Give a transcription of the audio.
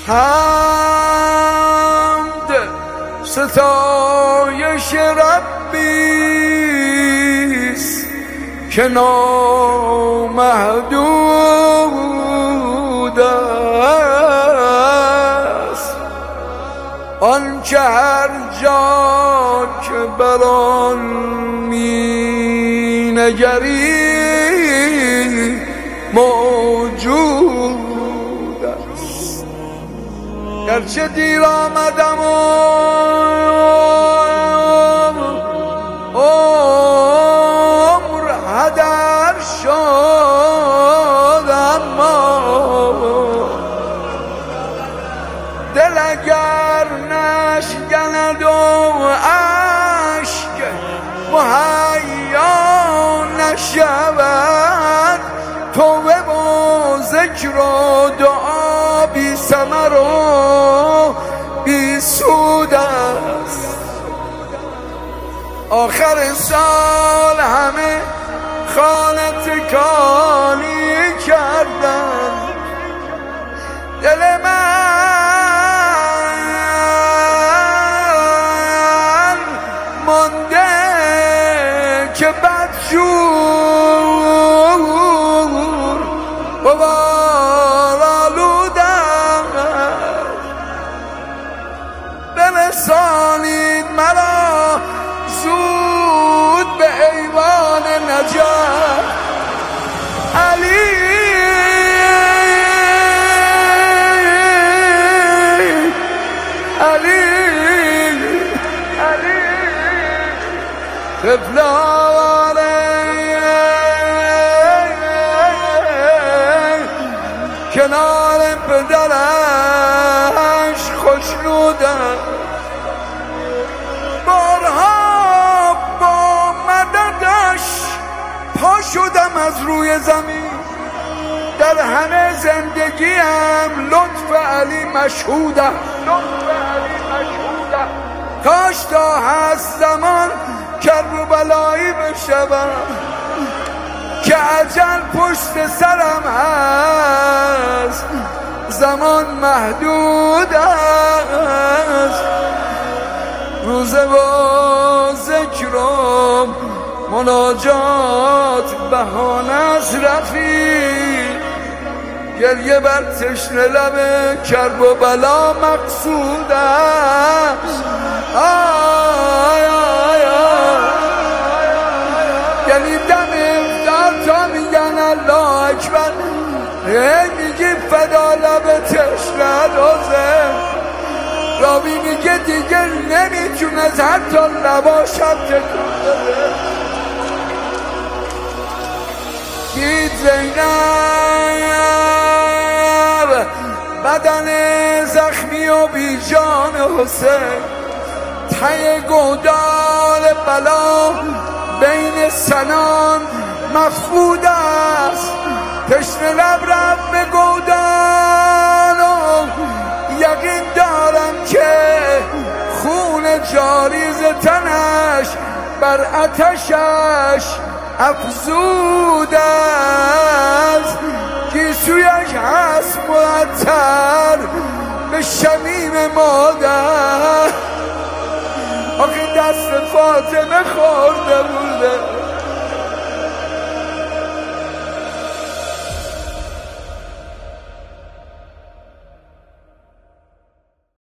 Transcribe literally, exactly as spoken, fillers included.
حمد ستایش ربیست که نامحدود است. آنچه هر جا که بر آن می نگری موجود است. گرچه دیر آمدم و عمر هدر شد، اما دل اگر نشکند و اشک مهیا نشود، توبه و ذکر و دعا بی ثمر و بی سود است. آخر سال همه خانه تکانی کردن، دل من مانده که بدجور غبار آلودم. برسانید مرا زود به ایوان نجات. علی علی علی قبله‌واره کنار پدرش خوشنودم. بارها با مددش پا شدم از روی زمین. در همه زندگیم لطف علی مشهودم، لطف علی مشهودم. کاش تا هست زمان کربلایی بشوم که اجل پشت سرم هست، زمان محدود است. روزه و ذکر و مناجات بهانه است رفیق، گریه بر تشنه لب کرب و بلا مقصود است. آی آی آی یعنی دم افتار تا میگن الله اکبر، هی میگی فدا لب تشنه روزه. راوی میگه دیگه نمیتونه حتی لباشم تکون بده. دید زینب بدن زخمی و بی جان حسین، ته گودال بلا بین سنان مفقود است. تشنه لب رفت به گودال و یقین دارم که خون جاری ز تنش بر آتشش افزود است. گیسویش هست معطر به شمیم مادر، آخه دست فاطمه خورده بوده.